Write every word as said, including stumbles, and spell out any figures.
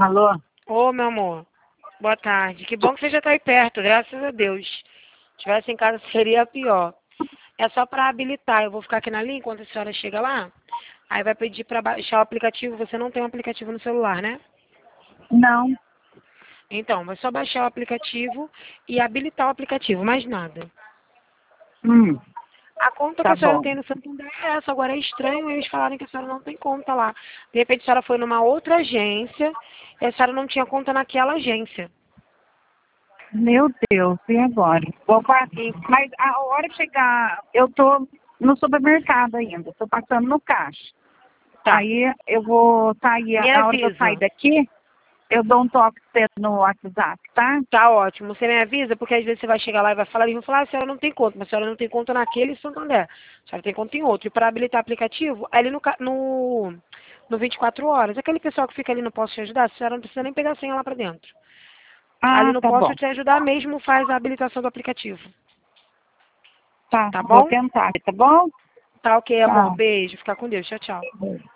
Alô? Ô, meu amor. Boa tarde. Que bom que você já está aí perto, graças a Deus. Se tivesse em casa seria pior. É só para habilitar. Eu vou ficar aqui na linha enquanto a senhora chega lá. Aí vai pedir para baixar o aplicativo. Você não tem um aplicativo no celular, né? Não. Então, vai só baixar o aplicativo e habilitar o aplicativo, mais nada. Hum, A conta que tá a senhora bom. tem no Santander é essa. Agora é estranho eles falarem que a senhora não tem conta lá. De repente a senhora foi numa outra agência e a senhora não tinha conta naquela agência. Meu Deus, e agora? Vou pa- E- Mas a hora que chegar, eu tô no supermercado ainda, tô passando no caixa. Tá. Aí eu vou sair, Me a hora que eu sair avisa. daqui, eu dou um toque pra você no WhatsApp, tá? Tá ótimo. Você me avisa, porque às vezes você vai chegar lá e vai falar, e vão falar, ah, a senhora não tem conta, mas a senhora não tem conta naquele Santander. A senhora tem conta em outro. E para habilitar aplicativo, é ali no, ca- no, no vinte e quatro horas. Aquele pessoal que fica ali no Posso Te Ajudar, a senhora não precisa nem pegar a senha lá pra dentro. Ali Ah, no tá Posso bom. Te Ajudar mesmo faz a habilitação do aplicativo. Tá, Tá vou bom? tentar, tá bom? Tá ok, amor. Tchau. Beijo. Fica com Deus. Tchau, tchau.